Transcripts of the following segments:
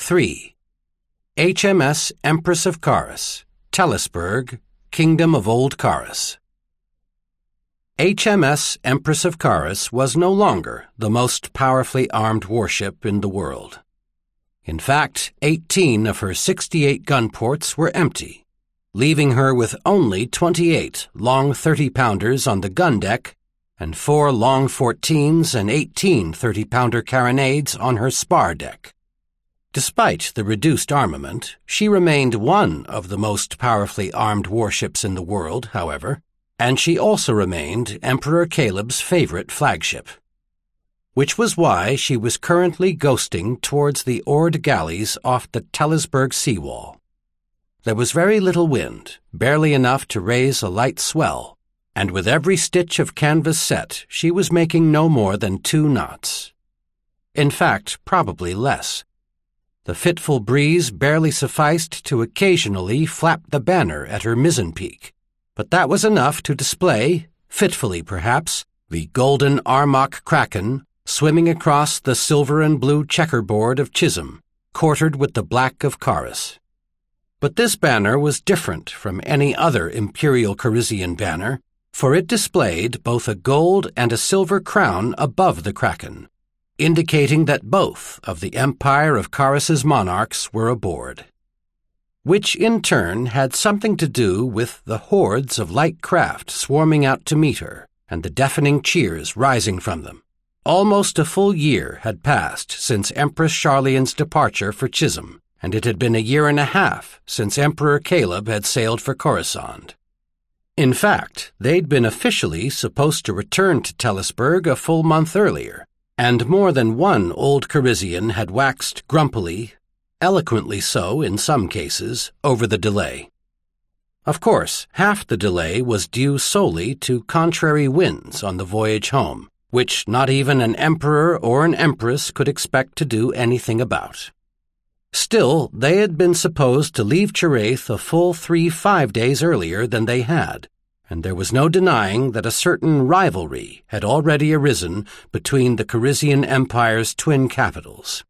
3. HMS Empress of Caris, Telesburg, Kingdom of Old Caris. HMS Empress of Caris was no longer the most powerfully armed warship in the world. In fact, 18 of her 68 gun ports were empty, leaving her with only 28 long 30-pounders on the gun deck and 4 long 14s and 18 30-pounder carronades on her spar deck. Despite the reduced armament, she remained one of the most powerfully armed warships in the world, however, and she also remained Emperor Caleb's favorite flagship. Which was why she was currently ghosting towards the oared galleys off the Telesburg seawall. There was very little wind, barely enough to raise a light swell, and with every stitch of canvas set, she was making no more than 2 knots. In fact, probably less. The fitful breeze barely sufficed to occasionally flap the banner at her mizzen peak, but that was enough to display, fitfully perhaps, the golden Armagh Kraken swimming across the silver and blue checkerboard of Chisholm, quartered with the black of Caris. But this banner was different from any other Imperial Carisian banner, for it displayed both a gold and a silver crown above the Kraken, indicating that both of the Empire of Caris's monarchs were aboard. Which in turn had something to do with the hordes of light craft swarming out to meet her, and the deafening cheers rising from them. Almost a full year had passed since Empress Charlian's departure for Chisholm, and it had been a year and a half since Emperor Caleb had sailed for Coruscant. In fact, they'd been officially supposed to return to Telesburg a full month earlier, and more than one old Carisian had waxed grumpily, eloquently so in some cases, over the delay. Of course, half the delay was due solely to contrary winds on the voyage home, which not even an emperor or an empress could expect to do anything about. Still, they had been supposed to leave Chiraith a full 3-5 days earlier than they had, and there was no denying that a certain rivalry had already arisen between the Carisian Empire's twin capitals.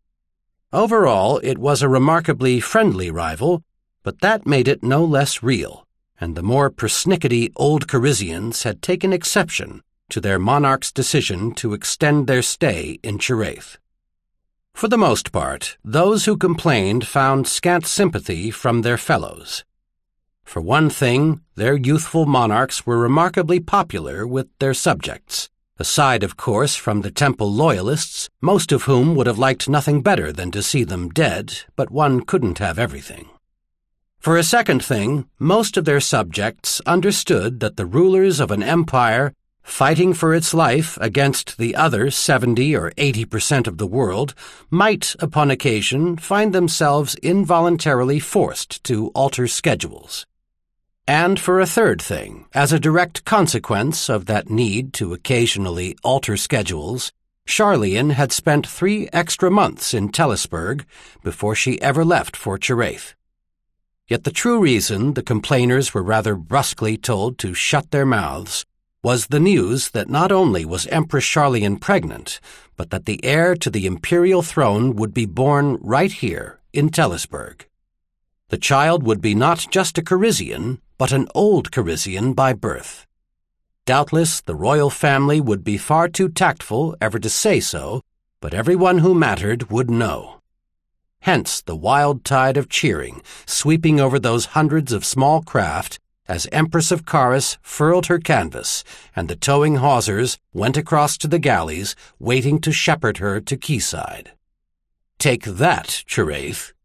Overall, it was a remarkably friendly rival, but that made it no less real, and the more persnickety old Carisians had taken exception to their monarch's decision to extend their stay in Chiraith. For the most part, those who complained found scant sympathy from their fellows. For one thing, their youthful monarchs were remarkably popular with their subjects, aside, of course, from the Temple loyalists, most of whom would have liked nothing better than to see them dead, but one couldn't have everything. For a second thing, most of their subjects understood that the rulers of an empire fighting for its life against the other 70 or 80% of the world might, upon occasion, find themselves involuntarily forced to alter schedules. And for a third thing, as a direct consequence of that need to occasionally alter schedules, Charlian had spent 3 extra months in Telesburg before she ever left for Chiraith. Yet the true reason the complainers were rather brusquely told to shut their mouths was the news that not only was Empress Charlian pregnant, but that the heir to the imperial throne would be born right here in Telesburg. The child would be not just a Carisian, but an old Carisian by birth. Doubtless the royal family would be far too tactful ever to say so, but everyone who mattered would know. Hence the wild tide of cheering sweeping over those hundreds of small craft as Empress of Caris furled her canvas, and the towing hawsers went across to the galleys, waiting to shepherd her to quayside. Take that, Chiraith,